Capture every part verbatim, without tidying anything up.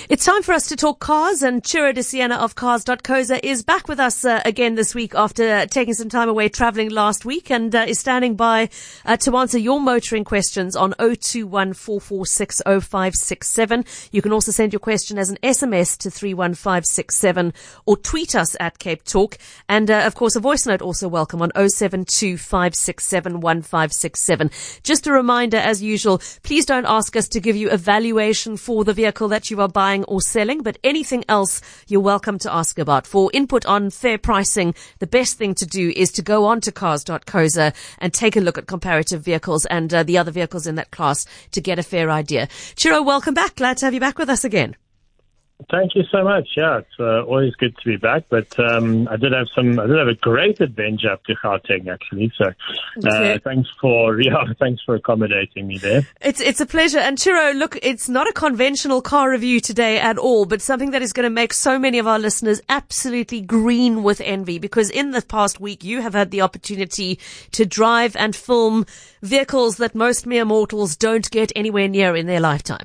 It's time for us to talk cars, and Ciro de Siena of cars dot co za is back with us uh, again this week after taking some time away travelling last week, and uh, is standing by uh, to answer your motoring questions on oh two one, four four six, oh five six seven. You can also send your question as an S M S to three one five six seven or tweet us at Cape Talk, and uh, of course a voice note also welcome on oh seven two, five six seven, one five six seven. Just a reminder, as usual, please don't ask us to give you a valuation for the vehicle that you are buying or selling, but anything else you're welcome to ask about. For input on fair pricing, the best thing to do is to go on to cars dot co za and take a look at comparative vehicles and uh, the other vehicles in that class to get a fair idea. Ciro, welcome back. Glad to have you back with us again. Thank you so much. Yeah, it's uh, always good to be back. But um, I did have some. I did have a great adventure up to Gauteng, actually. So uh, okay. thanks for yeah, thanks for accommodating me there. It's it's a pleasure. And Ciro, look, it's not a conventional car review today at all, but something that is going to make so many of our listeners absolutely green with envy, because in the past week you have had the opportunity to drive and film vehicles that most mere mortals don't get anywhere near in their lifetime.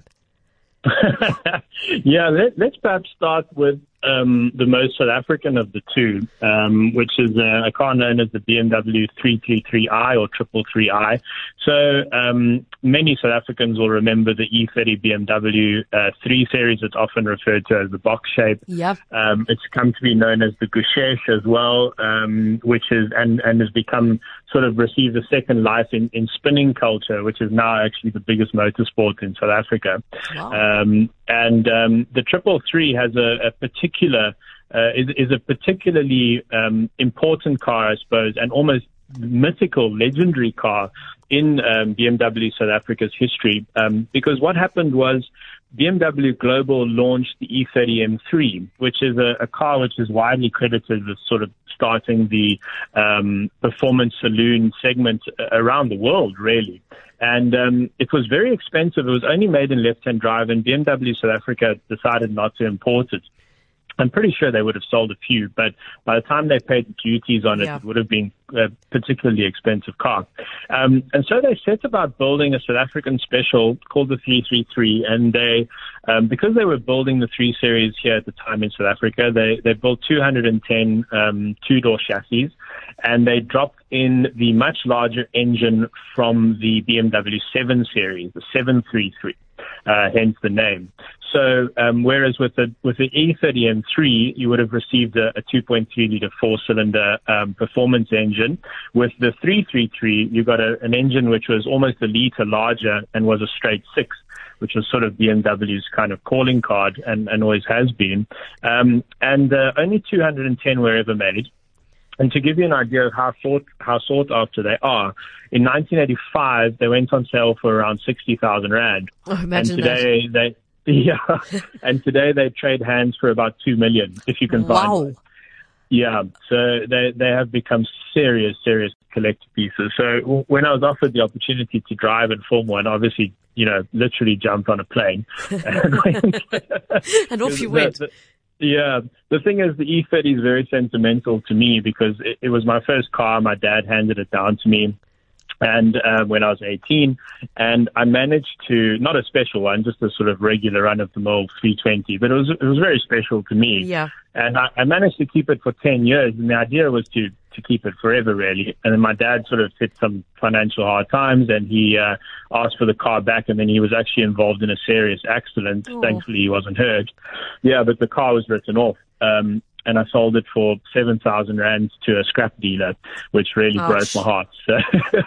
yeah, let, let's perhaps start with um, the most South African of the two, um, which is a, a car known as the B M W three thirty-three i or triple three i. So um, many South Africans will remember the E thirty B M W uh, three Series. It's often referred to as the box shape. Yep. Um, it's come to be known as the Gusheshe as well, um, which is and, and has become sort of received a second life in, in spinning culture, which is now actually the biggest motorsport in South Africa. Wow. Um, and um, the triple three has a, a particular uh, is, is a particularly um, important car, I suppose, and almost mythical, legendary car in um, B M W South Africa's history. Um, because what happened was B M W Global launched the E thirty M three, which is a, a car which is widely credited with sort of starting the um, performance saloon segment around the world, really. And um, it was very expensive. It was only made in left-hand drive, and B M W South Africa decided not to import it. I'm pretty sure they would have sold a few, but by the time they paid the duties on it, yeah. it would have been a particularly expensive car. Um, and so they set about building a South African special called the three thirty-three, and they, um, because they were building the three Series here at the time in South Africa, they, they built two hundred ten um, two-door chassis, and they dropped in the much larger engine from the B M W seven Series, the seven thirty-three, uh, hence the name. So, um, whereas with the with the E thirty M three, you would have received a, a two point three liter four-cylinder um, performance engine. With the three thirty-three, you got a, an engine which was almost a liter larger and was a straight six, which was sort of B M W's kind of calling card and, and always has been. Um, and uh, only two hundred ten were ever made. And to give you an idea of how sought, how sought after they are, in nineteen eighty-five, they went on sale for around sixty thousand rand. Oh, imagine and today that. they Yeah, and today they trade hands for about two million, if you can wow. find one. Yeah, so they they have become serious, serious collector pieces. So w- when I was offered the opportunity to drive and film one, obviously, you know, literally jumped on a plane and went. And off you the, went. The, yeah, the thing is, the E thirty is very sentimental to me because it, it was my first car. My dad handed it down to me. And uh, when I was eighteen, and I managed to, not a special one, just a sort of regular run-of-the-mill three twenty, but it was it was very special to me. Yeah. And I, I managed to keep it for ten years, and the idea was to, to keep it forever, really. And then my dad sort of hit some financial hard times, and he uh, asked for the car back, and then he was actually involved in a serious accident. Oh. Thankfully, he wasn't hurt. Yeah, but the car was written off. Um, and I sold it for seven thousand rand to a scrap dealer, which really Ouch. broke my heart. So,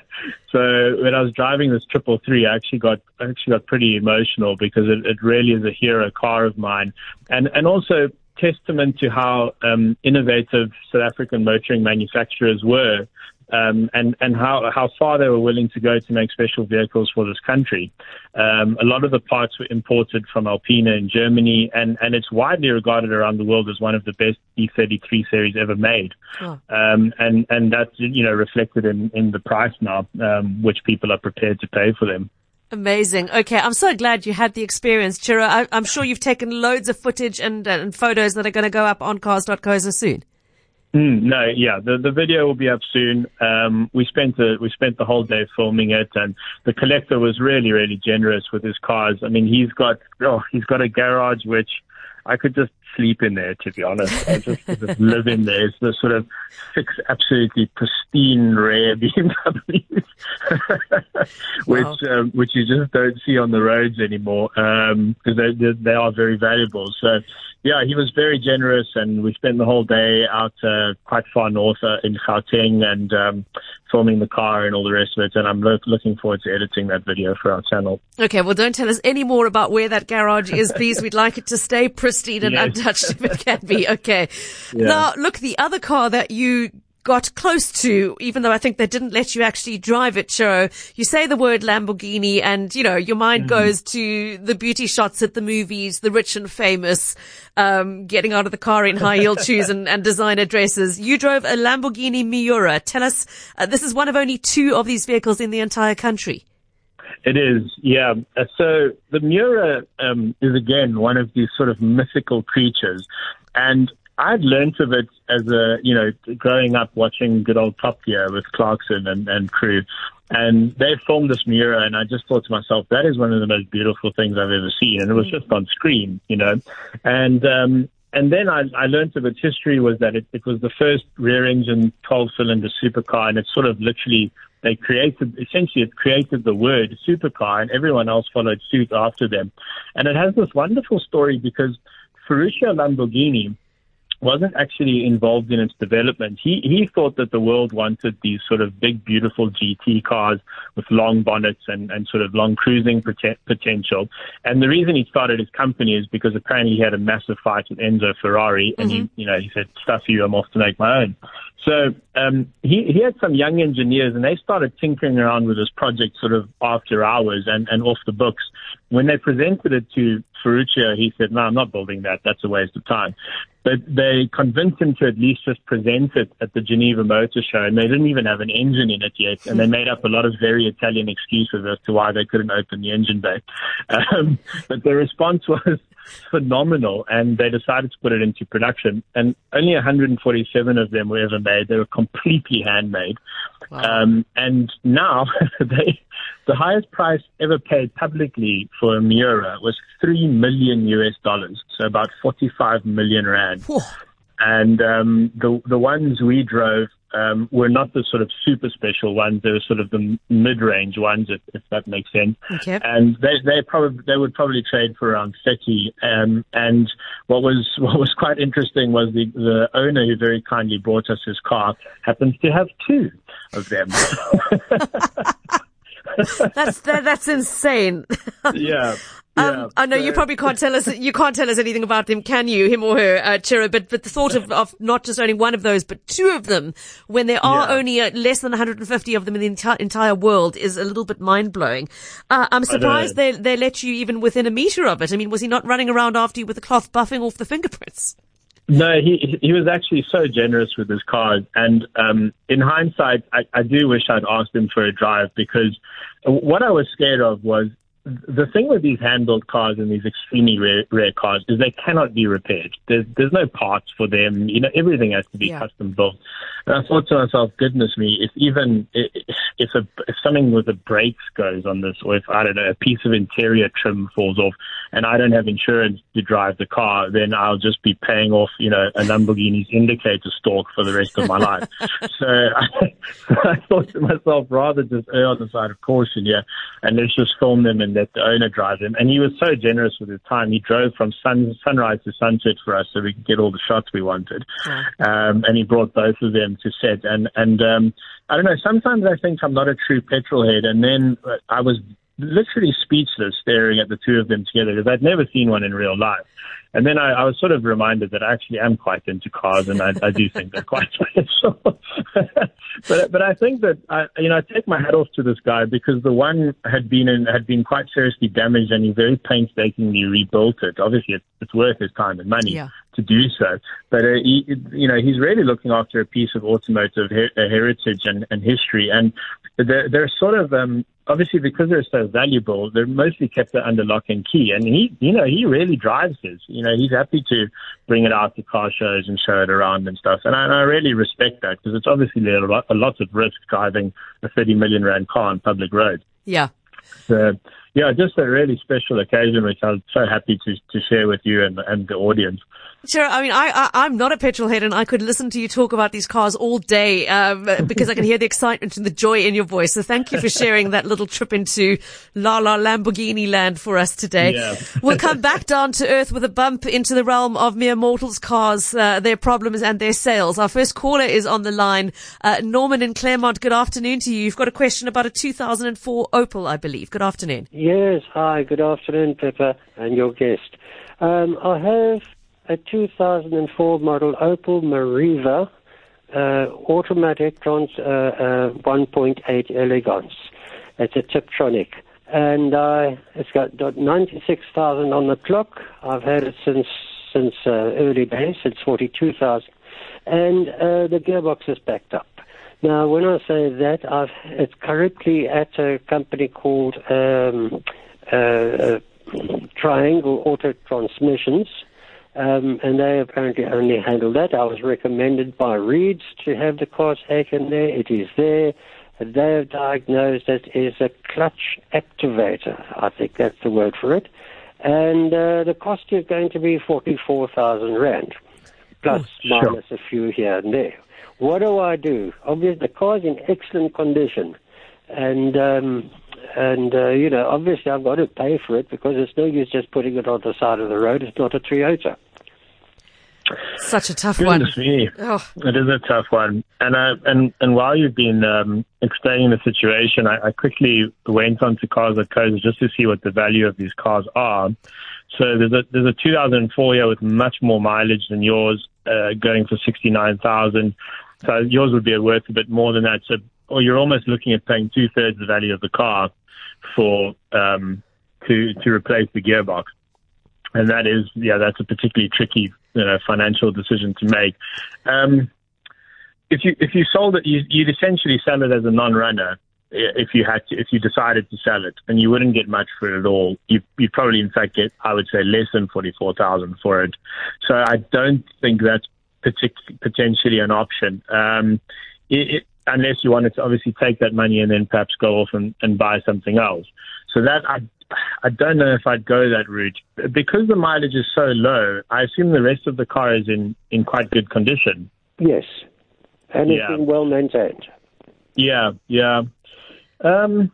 so when I was driving this triple three, I actually got I actually got pretty emotional because it, it really is a hero car of mine, and and also testament to how um, innovative South African motoring manufacturers were. Um, and, and how, how far they were willing to go to make special vehicles for this country. Um, a lot of the parts were imported from Alpina in Germany, and, and it's widely regarded around the world as one of the best E thirty-three series ever made. Oh. Um, and, and that's, you know, reflected in, in the price now, um, which people are prepared to pay for them. Amazing. Okay, I'm so glad you had the experience, Ciro. I, I'm sure you've taken loads of footage and, and photos that are going to go up on cars dot co za soon. Mm, no, yeah, the the video will be up soon. Um, we spent the we spent the whole day filming it, and the collector was really really generous with his cars. I mean, he's got oh, he's got a garage which I could just sleep in there, to be honest. I just, just live in there. It's the sort of six absolutely pristine, rare B M Ws, which wow. um, which you just don't see on the roads anymore, because um, they, they they are very valuable. So, yeah, he was very generous, and we spent the whole day out uh, quite far north uh, in Gauteng and um, filming the car and all the rest of it. And I'm lo- looking forward to editing that video for our channel. Okay, well, don't tell us any more about where that garage is, please. We'd like it to stay pristine and yes. untouched if it can be. Okay. Yeah. Now, look, the other car that you got close to, even though I think they didn't let you actually drive it, Chiro. You say the word Lamborghini and, you know, your mind mm. goes to the beauty shots at the movies, the rich and famous, um, getting out of the car in high-heeled shoes and, and designer dresses. You drove a Lamborghini Miura. Tell us, uh, this is one of only two of these vehicles in the entire country. It is, yeah. Uh, so the Miura um, is, again, one of these sort of mythical creatures. And I'd learned of it as a, you know, growing up watching good old Top Gear with Clarkson and, and crew. And they filmed this Miura, and I just thought to myself, that is one of the most beautiful things I've ever seen. And it was just on screen, you know. And um, and then I, I learned of its history was that it, it was the first rear-engine twelve-cylinder supercar, and it sort of literally, they created, essentially it created the word supercar, and everyone else followed suit after them. And it has this wonderful story because Ferruccio Lamborghini wasn't actually involved in its development. He he thought that the world wanted these sort of big, beautiful G T cars with long bonnets and, and sort of long cruising pot- potential. And the reason he started his company is because apparently he had a massive fight with Enzo Ferrari, and mm-hmm. he, you know, he said, "Stuff you, I'm off to make my own." So um, he, he had some young engineers, and they started tinkering around with this project sort of after hours and, and off the books. When they presented it to Ferruccio, he said, "No, I'm not building that. That's a waste of time." But they convinced him to at least just present it at the Geneva Motor Show, and they didn't even have an engine in it yet, and they made up a lot of very Italian excuses as to why they couldn't open the engine bay. Um, but the response was phenomenal, and they decided to put it into production, and only one hundred forty-seven of them were ever made. They were completely handmade. Wow. Um, and now they, the highest price ever paid publicly for a Miura was three million U S dollars, so about forty-five million rand. Whew. And um, the the ones we drove um, were not the sort of super special ones. They were sort of the mid-range ones, if, if that makes sense. Okay. And they they probably they would probably trade for around thirty. Um, and what was what was quite interesting was the the owner who very kindly brought us his car happens to have two of them. that's that, that's insane. Yeah. Um, yeah, I know so. you probably can't tell us, you can't tell us anything about them, can you, him or her, uh, Chiro, but, but the thought of, of not just owning one of those, but two of them, when there are yeah. only uh, less than one hundred fifty of them in the entire, entire world, is a little bit mind-blowing. Uh, I'm surprised they, they let you even within a meter of it. I mean, was he not running around after you with a cloth buffing off the fingerprints? No, he he was actually so generous with his cars, and um, in hindsight, I, I do wish I'd asked him for a drive, because what I was scared of was the thing with these hand-built cars and these extremely rare, rare cars is they cannot be repaired. There's there's no parts for them. You know, everything has to be yeah. custom built. And I thought to myself, goodness me, if even if if, a, if something with the brakes goes on this, or if I don't know a piece of interior trim falls off, and I don't have insurance to drive the car, then I'll just be paying off, you know, a Lamborghini's indicator stalk for the rest of my life. So I, I thought to myself, rather just err on the side of caution, yeah, and let's just film them and let the owner drive them. And he was so generous with his time. He drove from sun, sunrise to sunset for us so we could get all the shots we wanted. Yeah. Um, and he brought both of them to set. And, and um, I don't know, sometimes I think I'm not a true petrol head. And then I was literally speechless staring at the two of them together, because I'd never seen one in real life. And then I, I was sort of reminded that I actually am quite into cars, and I, I do think they're quite special. but but I think that I you know I take my hat off to this guy, because the one had been in, had been quite seriously damaged, and he very painstakingly rebuilt it. Obviously, it's, it's worth his time and money yeah. to do so. But uh, he, you know he's really looking after a piece of automotive her- heritage and, and history, and they're, they're sort of um, obviously, because they're so valuable, they're mostly kept under lock and key. And he, you know, he really drives his. You know, he's happy to bring it out to car shows and show it around and stuff. And I, and I really respect that, because it's obviously a lot, a lot of risk driving a thirty million rand car on public roads. Yeah. So, yeah, just a really special occasion, which I'm so happy to, to share with you and, and the audience. Sure. I mean, I, I, I'm not a petrol head, and I could listen to you talk about these cars all day, um, because I can hear the excitement and the joy in your voice. So thank you for sharing that little trip into La La Lamborghini land for us today. Yeah. We'll come back down to earth with a bump into the realm of mere mortals cars, uh, their problems and their sales. Our first caller is on the line. Uh, Norman in Claremont, good afternoon to you. You've got a question about a two thousand four Opel, I believe. Good afternoon. Yes. Hi. Good afternoon, Pippa, and your guest. Um, I have a two thousand four model Opel Meriva, uh, automatic trans, uh, uh, one point eight Elegance. It's a Tiptronic. And uh, it's got ninety-six thousand on the clock. I've had it since since uh, early days. It's forty-two thousand. And uh, the gearbox is backed up. Now, when I say that, I've, it's currently at a company called um, uh, uh, Triangle Auto Transmissions. Um, and they apparently only handle that. I was recommended by Reeds to have the car taken there. It is there. They have diagnosed it as a clutch activator. I think that's the word for it. And uh, the cost is going to be forty-four thousand rand, plus oh, minus sure. a few here and there. What do I do? Obviously, the car's in excellent condition. And, um, and uh, you know, obviously I've got to pay for it because it's no use just putting it on the side of the road. It's not a Toyota. Such a tough Goodness one. Me. Oh. It is a tough one. And uh, and and while you've been um, explaining the situation, I, I quickly went onto Cars dot co za just to see what the value of these cars are. So there's a there's a two thousand four here with much more mileage than yours, uh, going for sixty-nine thousand. So yours would be worth a bit more than that. So, or you're almost looking at paying two thirds the value of the car for um, to to replace the gearbox. And that is, yeah, that's a particularly tricky, you know, financial decision to make. Um, if you if you sold it, you, you'd essentially sell it as a non-runner. If you had to, if you decided to sell it, and you wouldn't get much for it at all. You you probably, in fact, get, I would say, less than forty-four thousand for it. So I don't think that's partic- potentially an option. Um, it, it, unless you wanted to obviously take that money and then perhaps go off and, and buy something else. So that I. I don't know if I'd go that route. Because the mileage is so low, I assume the rest of the car is in, in quite good condition. Yes. And it's yeah. been well maintained. Yeah, yeah. Um,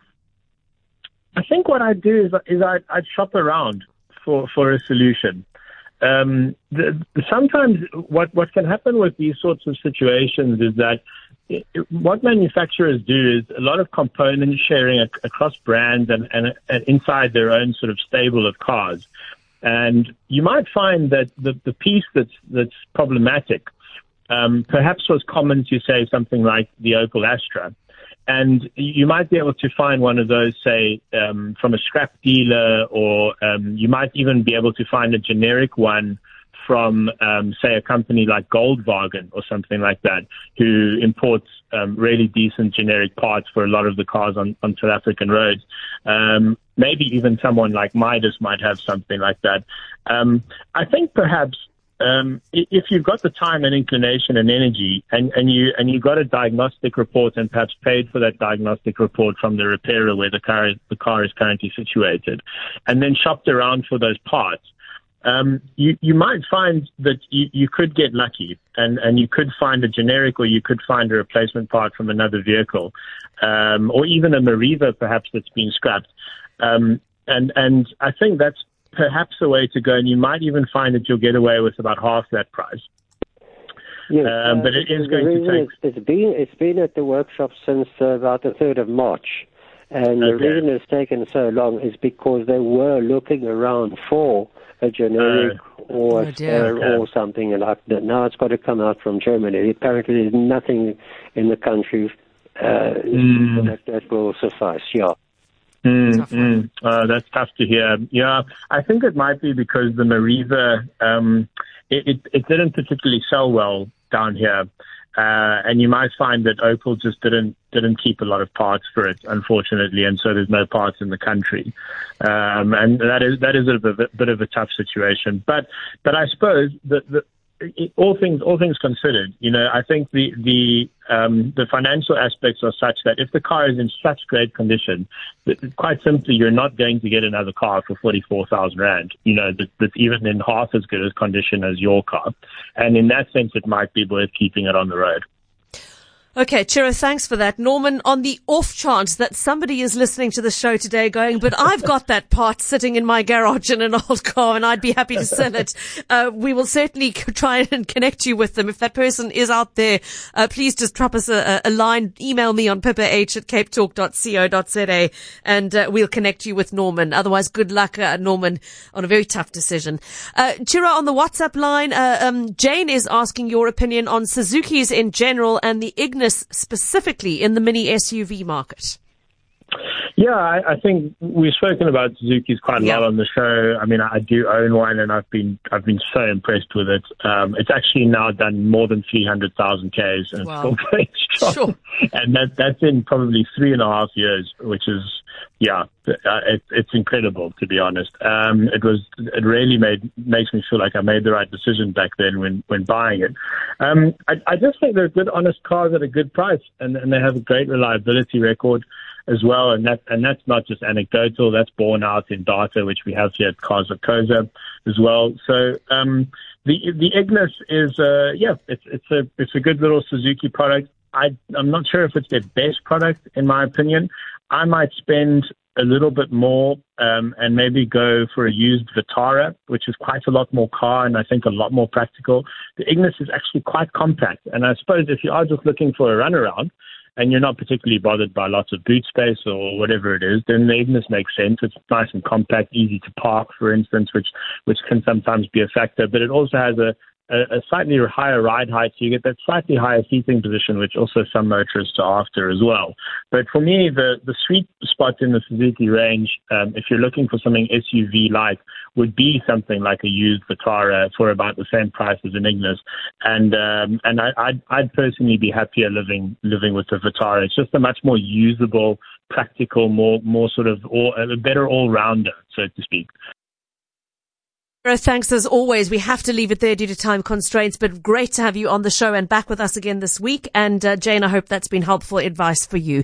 I think what I'd do is, is I'd, I'd shop around for, for a solution. Um, the, sometimes what, what can happen with these sorts of situations is that it, what manufacturers do is a lot of component sharing ac- across brands and, and, and inside their own sort of stable of cars. And you might find that the, the piece that's, that's problematic um, perhaps was common to, say, something like the Opel Astra. And you might be able to find one of those, say, um, from a scrap dealer, or um, you might even be able to find a generic one from, um, say, a company like Goldwagen or something like that, who imports um, really decent generic parts for a lot of the cars on, on South African roads. Um, maybe even someone like Midas might have something like that. Um, I think perhaps Um, if you've got the time and inclination and energy, and, and you and you got a diagnostic report and perhaps paid for that diagnostic report from the repairer where the car is, the car is currently situated, and then shopped around for those parts, um, you you might find that you, you could get lucky, and, and you could find a generic, or you could find a replacement part from another vehicle, um, or even a Meriva perhaps that's been scrapped, um, and and I think that's perhaps a way to go, and you might even find that you'll get away with about half that price. Yes, um, but uh, it is going to take. It's, it's been it's been at the workshop since uh, about the third of March, and Okay. the reason it's taken so long is because they were looking around for a generic Uh, or Oh, dear. uh, or something like that. Now it's got to come out from Germany. Apparently, there's nothing in the country uh, Mm. that, that will suffice. Yeah. Mm, Tough one. mm. Uh, that's tough to hear. Yeah, I think it might be because the Meriva, um, it, it, it didn't particularly sell well down here, uh, and you might find that Opel just didn't didn't keep a lot of parts for it, unfortunately, and so there's no parts in the country, um, and that is that is a bit, bit of a tough situation. But but I suppose that the it, all things all things considered, you know, I think the the um, the financial aspects are such that if the car is in such great condition, that quite simply you're not going to get another car for forty-four thousand rand. You know, that, that's even in half as good a condition as your car, and in that sense, it might be worth keeping it on the road. Okay, Chiro, thanks for that. Norman, on the off chance that somebody is listening to the show today going, but I've got that part sitting in my garage in an old car and I'd be happy to sell it, uh, we will certainly try and connect you with them. If that person is out there, uh, please just drop us a, a line, email me on pippa h at cape talk dot co dot za and uh, we'll connect you with Norman. Otherwise, good luck, uh, Norman, on a very tough decision. Uh, Chiro, on the WhatsApp line, uh, um, Jane is asking your opinion on Suzuki's in general and the Ignis specifically in the mini S U V market. Yeah, I, I think we've spoken about Suzuki's quite a yeah. lot on the show. I mean, I do own one, and I've been I've been so impressed with it. Um, it's actually now done more than three hundred thousand Ks, and wow. it's still going strong. Sure. And that that's in probably three and a half years, which is yeah, it, it's incredible, to be honest. Um, it was it really made makes me feel like I made the right decision back then when when buying it. Um, I, I just think they're good, honest cars at a good price, and, and they have a great reliability record as well, and that and that's not just anecdotal. That's borne out in data, which we have here at Cars dot co dot za as well. So um, the the Ignis is uh, yeah, it's it's a it's a good little Suzuki product. I I'm not sure if it's their best product in my opinion. I might spend a little bit more um, and maybe go for a used Vitara, which is quite a lot more car and I think a lot more practical. The Ignis is actually quite compact, and I suppose if you are just looking for a runaround, and you're not particularly bothered by lots of boot space or whatever it is, then the Ignis makes sense. It's nice and compact, easy to park, for instance, which which can sometimes be a factor. But it also has a, a, a slightly higher ride height, so you get that slightly higher seating position, which also some motorists are after as well. But for me, the, the sweet spot in the Suzuki range, um, if you're looking for something S U V-like, would be something like a used Vitara for about the same price as an Ignis. And um, and I, I'd, I'd personally be happier living living with the Vitara. It's just a much more usable, practical, more more sort of all, a better all-rounder, so to speak. Thanks as always. We have to leave it there due to time constraints, but great to have you on the show and back with us again this week. And uh, Jane, I hope that's been helpful advice for you.